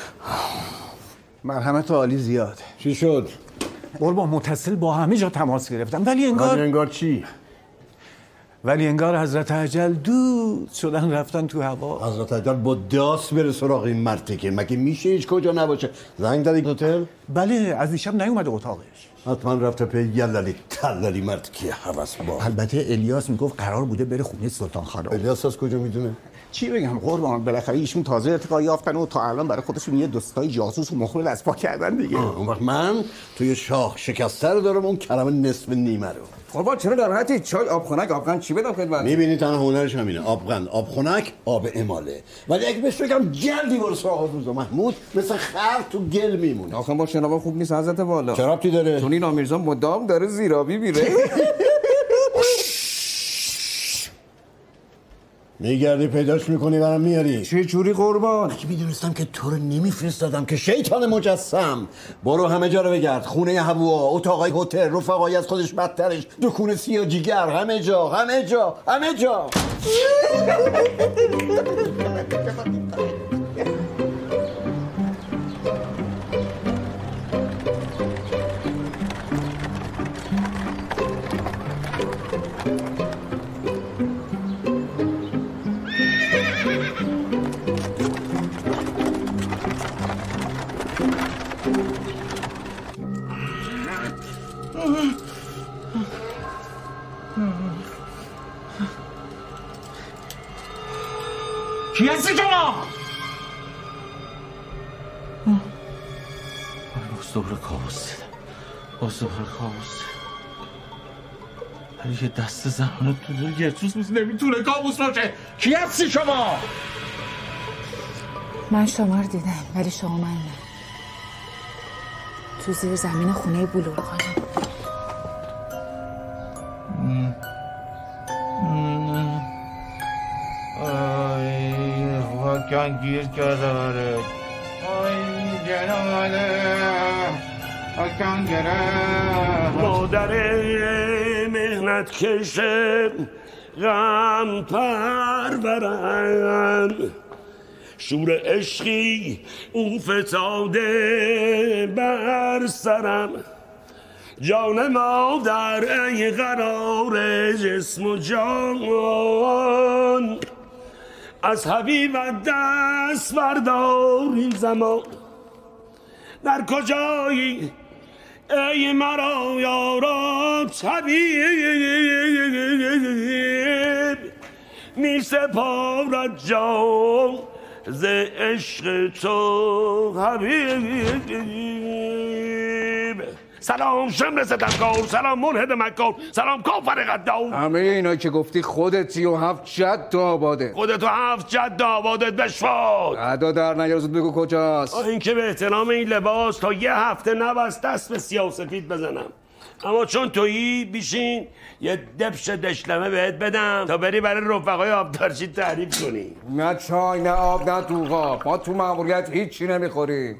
S: مرحمت عالی زیاد.
Q: چی شد؟
S: قربان متصل با همه جا تماس گرفتم ولی
Q: انگار چی؟
S: ولی انگار حضرت اجل دود شدن رفتن تو هوا.
Q: حضرت اجل با داس بره سراغ این مرد که مگه میشه هیچ کجا نباشه؟ زنگ زدی هتل؟
S: بله از دیشب نیومده اتاقش.
Q: حتما رفته پی یللی تللی مرد که حوث با.
T: البته الیاس میگفت قرار بوده بره خونه سلطان خانم.
Q: الیاس از کجا میدونه؟
T: چی بگم قربان، بالاخره ایشون تازه ارتقا یافتن و تا الان برای خودشون یه دوستای جاسوس و مخبر از پا کردن دیگه.
Q: اون وقت من توی شاخ شکسته رو دارم، اون کلمه نصف نیمه رو.
T: قربان چرا ناراحتی؟ چای، آب خنک، آبغن چی بدم خدمت؟
Q: میبینی تنها هنرش همینه، آبغن، آب خنک، آب اماله. ولی اگه بهش بگم جلدی برو سراغ روزا محمود مثل خر تو گل میمونه.
T: آخه با شنوا خوب نیست حضرت والا.
Q: چه ربطی داره؟
T: چون این آمیرزا مدام داره زیرابی میره.
Q: میگردی پیداش میکنی برام میاری.
T: چه جوری قربان؟
Q: اگه میدونستم که تو رو نمیفرستادم که شیطان مجسم. برو همه جا رو بگرد، خونه هوا، اتاقای هتل، رفقای از خودش بدترش، دکون سیاه جیگر، همه جا همه جا همه جا.
H: کی هستی شما؟ باز دوباره کابوس دیدم، باز دوباره کابوس دیدم. یه دست زمان تو دور گرچوس نمیتونه کابوس باشه. کی هستی شما؟
U: من شما رو دیدم ولی شما من نه. تو زیر زمین خونه بلور خانم.
H: واکن گیر کرده باره. واکن گره
G: مادر مهنت کشه غم پرورن، شور عشقی اون فتاده بر سرم. جان مادر ای قرار جسم و جان، از حبیب دست بردار این زمان. در کجایی ای مرا یارات حبیب، می سپارد جان ز عشق تو حبیب. سلام شمر ستمکار، سلام ملحد مکار، سلام کافر قدار.
T: همه اینا که گفتی خودتی و 7 جد آباده.
G: خودت و 7 جد آبادت بشفاد.
T: ادا در نیار زود بگو کجاست.
G: این که به احترام این لباس تا یه هفته نبست دست به سیاه و سفید بزنم، اما چون تویی بیشین یه دبش دشلمه بهت بدم تا بری برای رفقای آبدارچی تعریف کنی.
T: نه چای نه آب نه دوغا، ما تو ماموریت هیچی نمیخوریم.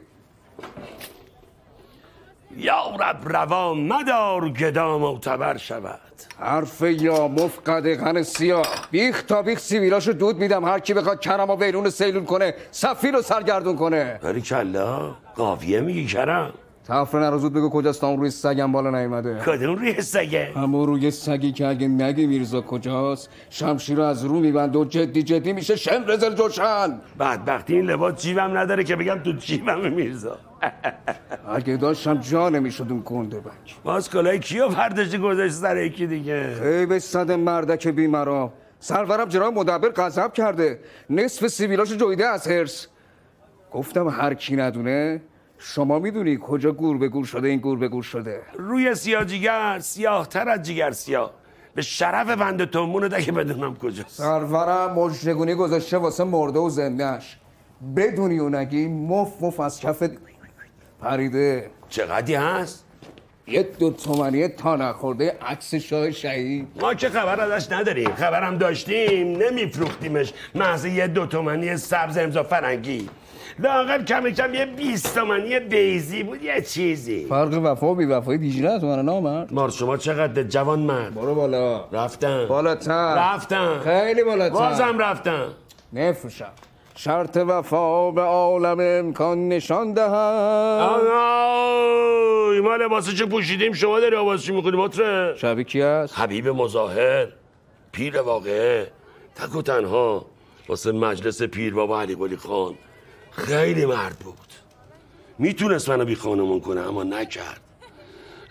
G: یا رب روا مدار گدا معتبر شود.
T: حرف یا مفقد غن سیاه، بیخ تا بیخ سیویلاشو دود میدم، هر کی بخواد کرم و بیرون سیلون کنه سفیر رو سرگردون کنه.
G: باری کلا قافیه میگی کرم.
T: تفره نرو زود بگو کجاست، اون روی سگم بالا نیومده.
G: کدوم روی سگه؟
T: همون روی سگی که اگه نگی میرزا کجاست شمشیر رو از رو میبند و جدی جدی میشه شمر زل جوشن.
G: بدبختی این لباس جیبم نداره که بگم تو جیبم میرزا.
T: اگه داشتم جا نمیشد اون کنده بک.
G: باز کلای کیو پرداشتی گذاشت سر یکی دیگه.
T: خیلی صد مردک بیمرا. سرورم جناب مدبر غضب کرده، نصف سیویلاشو جویده از هرس. گفتم هر کی ندونه، شما میدونی کجا گور به گور شده این گور به گور شده.
G: روی سیاه جیگر سیاه تر از جیگر سیاه. به شرف بنده تومونه ده که بدونم کجاست.
T: سرورم مجدگونی گذاشته واسه مرده و زندهش. بدونی و نگی مف از کف پریده.
G: چقدی هست؟
T: 1-2 تومانی تا نخورده عکس شاه شهید.
G: ما که خبر ازش نداریم، خبرم داشتیم نمیفروختیمش. محض 1-2 تومانی سبز امضا فرنگی. لااقل کم کم یه 20 تومانی بیزی بود یه چیزی.
T: فرق وفا و بی‌وفایی دیجیره از من نامرد.
G: مار شما چقدر جوان مرد؟
T: برو بالا.
G: رفتم.
T: بالاتر.
G: رفتم.
T: خیلی بالاتر.
G: بازم رفتم.
T: نفروشم. شرط وفا به عالم امکان نشان دهد.
G: ما لباسه چه پوشیدیم شما داری آوازشی میکنی مطره؟
T: شبیه کی هست؟
G: حبیب مظاهر، پیر واقعه، تک و تنها واسه مجلس پیر بابا علی قلی خان. خیلی مرد بود، میتونست منو بی خانمون کنه اما نکرد.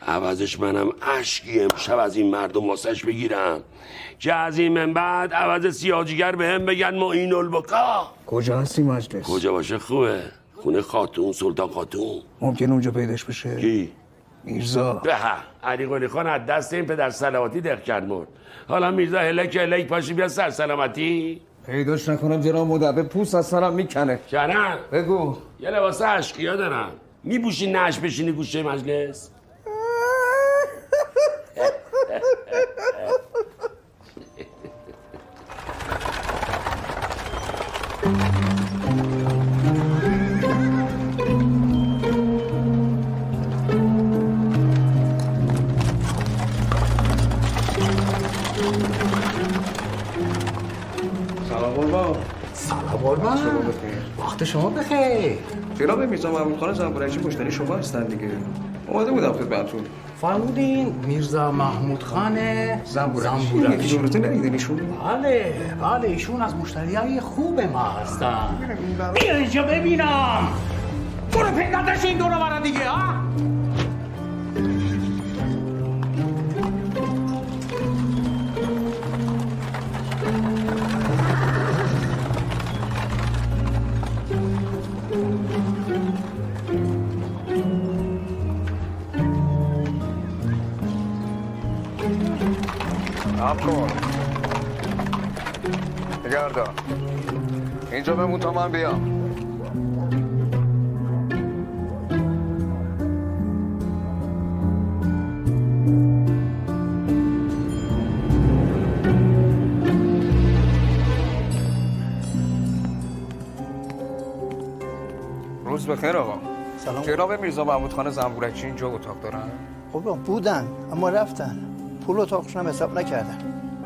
A: عوضش منم اشکی امشب از این مردم واسش بگیرم که از این من بعد عوض سیاجیگر به هم بگن معین البقا.
T: کجا هستی مجلس؟
A: کجا باشه خوبه. خونه خاتون، سلطان خاتون.
T: ممکن اونجا پیداش بشه؟
A: کی؟
T: میرزا.
A: به علی قلی خان از دست این پدر سلواتی دق کرد مرد. حالا میرزا هلک پاشی بیا سر سلامتی.
T: پیداش نکنم جناب مدبر پوست از سرم میکنه.
A: کنم؟
T: بگو.
A: یه لباس اشقیا دارم. میپوشی نش بشینی گوشه مجلس؟
T: سلام قربان.
I: سلام قربان.
T: شما بخیر.
I: وقت شما بخیر.
T: جناب میرزا محمود خان زنبورچی مشتری شما هستن دیگه. اومده بودم خدمتتون.
I: فرمودین میرزا محمود خان زنبورچی.
T: یکی دورته ندیدنیشون؟
I: بله ایشون از مشتریای خوب ما هستن. بیا اینجا ببینم. برو پیداتش این دورو برا دیگه ها.
T: صبر کن. نگهدار. اینجا بمون تا من بیام. روز بخیر آقا.
V: سلام.
T: جناب میرزا محمود خان زنبورچی اینجا اتاق دارن؟
V: خب بودن اما رفتن. پول اتاقشون هم حساب نکردن.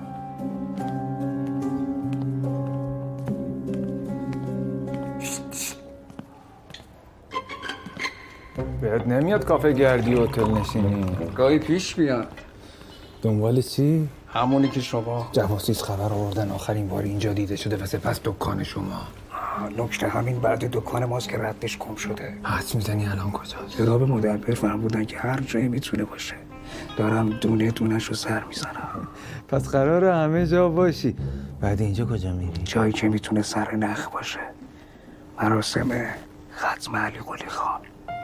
F: بهت نمیاد کافه گردی و هتل نشینی؟
T: گاهی پیش میاد.
F: دنبال چی؟
T: همونی که شما.
F: جواسیس خبر آوردن آخرین بار اینجا دیده شده و سپس دکان شما.
T: نکته همین بعد دکان ماست که ردش گم شده.
F: حدس میزنی الان کجاست؟
T: جناب مدبر فرمودن که هر جایی میتونه باشه. دارم دونه دونش رو سر میزنم.
F: پس قراره همه جا باشی. بعد اینجا کجا میری؟
T: جایی که میتونه سر نخ باشه. مراسم ختم علی قلی خان.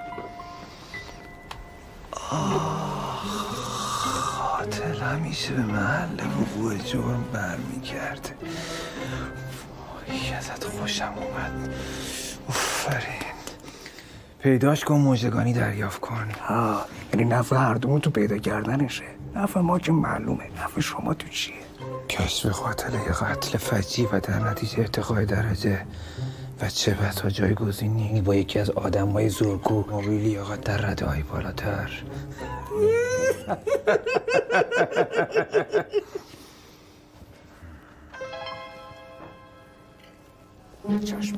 F: قاتل همیشه به محل وقوع جرم برمیگرده. وای ازت خوشم اومد. آفرین. پیداش کن، موجگانی دریافت کن.
T: یعنی نفع هر دومون تو پیدا کردنشه. نفع ما که معلومه، نفع شما تو چیه؟
F: کشف قاتل یه قتل فجیع و در نتیجه ارتقای درجه و چه بسا جایگزینی با یکی از آدم‌های زورگو موبیل لیاقت در رده‌های بالاتر.
T: چشم.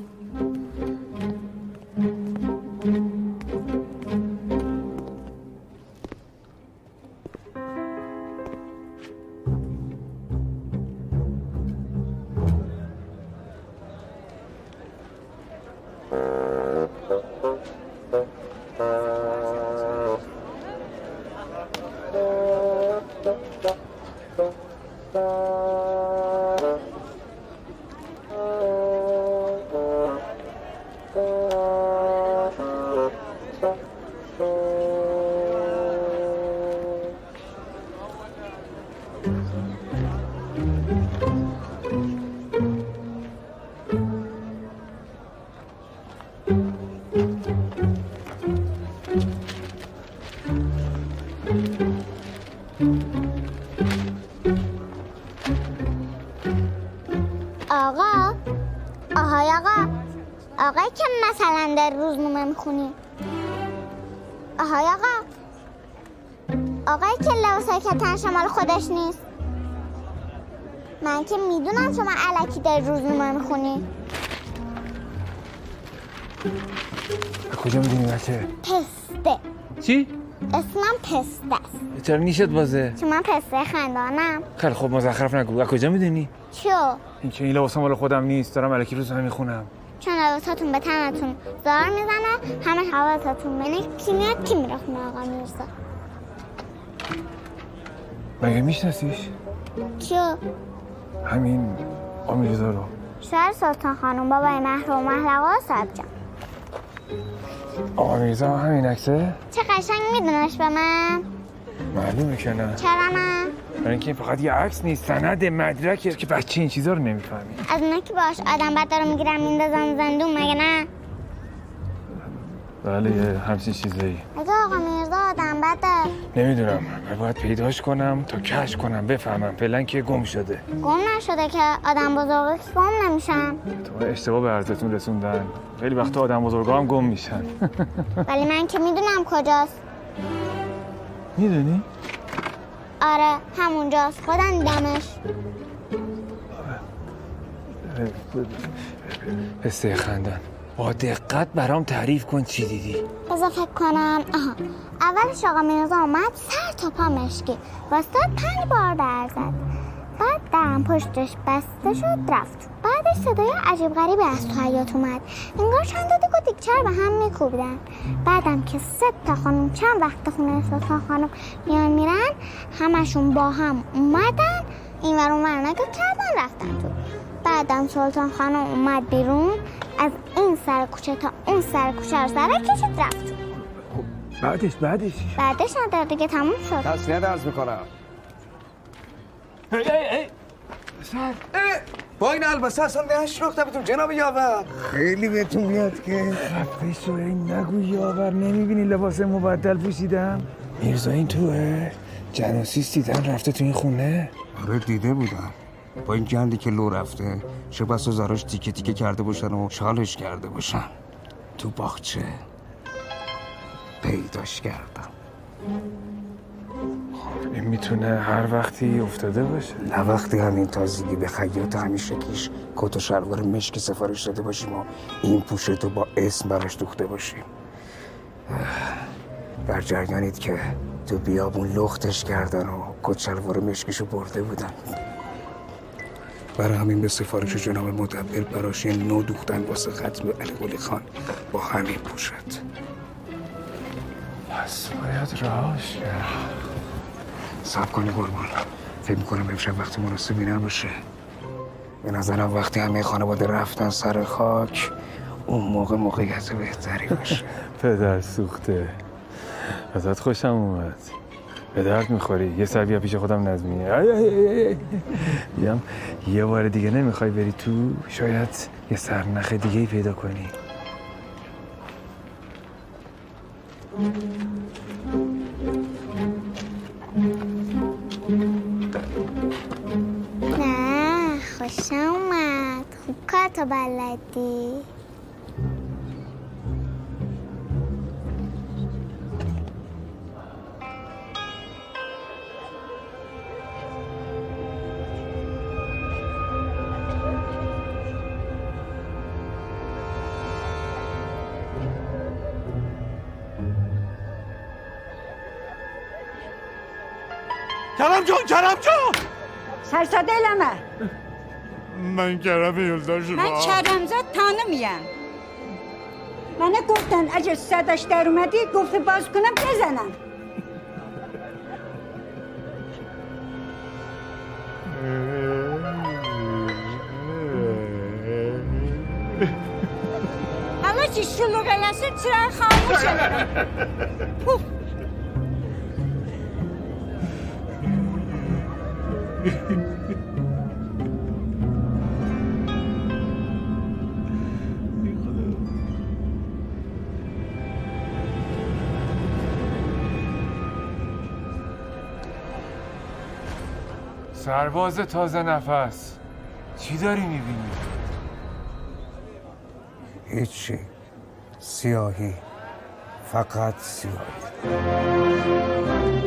W: آقای که مثلا در روزنامه میخونی. آهای آقای که لباسای کتن شمال خودش نیست. من که میدونم شما الکی در روزنامه میخونی.
F: کجا میدونی بچه؟
W: پسته.
F: چی؟
W: اسمم پسته است.
F: چرا نیشت بازه؟
W: چون من پسته خندانم.
F: خیلی خب مزخرف نگو. کجا میدونی؟
W: چو؟
F: این که این لباسا مال خودم نیست، دارم الکی روزنامه میخونم.
W: چون لباساتون به تنتون زار میزنه، همه حواساتون بینه کی میاد کی میره خونه آقا میرزا.
J: مگه میشناسیش؟
W: کیو؟
J: همین آمیرزا رو.
W: شهر سلطان خانم بابای محروم محلقا صاحب جان.
J: آقا میرزا همین عکسه؟
W: چه قشنگ میدونش به من؟
J: معلومه که نه.
W: چرا نه؟
J: برای اینکه این فقط یه عکس نیست، سند، مدرکه که بچه این چیزا رو نمیفهمی.
W: از اونه که باش آدم بد رو میگیرن میندازن زندون مگه نه؟
J: بله یه همچین چیزایی.
W: اگه آقا میرزا آدم بده
J: نمیدونم، من باید پیداش کنم تا کشف کنم بفهمم. فعلا که گم شده.
W: گم نشده که آدم بزرگا که گم نمیشن.
J: تو اشتباه به عرضتون رسوندن. خیلی وقتا آدم بزرگا هم گم میشن.
W: ولی من که میدونم کجاست.
J: میدونی؟
W: آره همونجاست، خودم دیدمش.
J: پسته خندان، با دقت برام تعریف کن چی دیدی.
W: بذار فکر کنم. اولش آقا میرزا اومد سر تا پا مشکی واسطاد 5 بار در زد. بعد درم پشتش بسته شد رفت. بعدش صدای عجیب غریبی از تو حیاط اومد، انگار چند تا دیگ و دیگچر به هم میکوبیدن. بعدم که 3 تا خانم چند وقت خونه سلطان خانم میان میرن، همشون با هم اومدن اینور اونور نگاه کردن رفتن تو. بعدم سلطان خانم اومد بیرون، از این سر کوچه تا اون سر کوچه رو سر کشید رفت. بعدش نداره دیگه، تموم شد.
T: تسلیت عرض میکنم. با این البسه اصلا دهش رختبتون جناب یاور. خیلی بهتون میاد که
J: خفه شو، این نگو یاور. نمیبینی لباس مبدل پوشیدم؟ میرزا این توه؟ جناسیس دیدن رفته تو این خونه؟
T: آره دیده بودم. با این گندی که لو رفته، چه بسا زراش تیکه تیکه کرده باشن و شالش کرده باشن. تو باغچه پیداش کردم.
J: این میتونه هر وقتی افتاده باشه؟
T: نه وقتی همین تازگی به خیاط همیشه کیش کت و شلوار مشکی سفارش داده باشیم و این پوشتو با اسم براش دوخته باشیم. در جریانید که تو بیابون لختش کردن و کت شلوار مشکیشو برده بودن. برای همین به سفارش جناب مدبر براش یه نو دوختن واسه ختم علی قلی خان با همین پوشت.
J: پس باید راهش کرد.
T: صبر کنی قربان، فکر میکنم امشب وقت مناسبی نباشه. به نظرم وقتی همه خانواده رفتن سر خاک، اون موقع موقعیت بهتری باشه.
J: پدر سوخته، ازت خوشم اومد. به درد میخوری. یه سر بیا پیش خودم نظمی. بیام یه بار دیگه نمیخوای بری تو؟ شاید یه سرنخ دیگه پیدا کنی.
W: نه خوشم اومد، خوب کارتو بلدی.
I: کرم جان
D: سرساده لمه
I: من کرم یلدا شما.
D: من کرمزاد تانمیم. من گفتن اگه صداش در اومدی گفته باز کنم بزنم. حالا چی شلوغ لسه چرا خاموشه؟
J: سرباز تازه نفس، چی داری میبینی؟
T: هیچی، سیاهی، فقط سیاهی.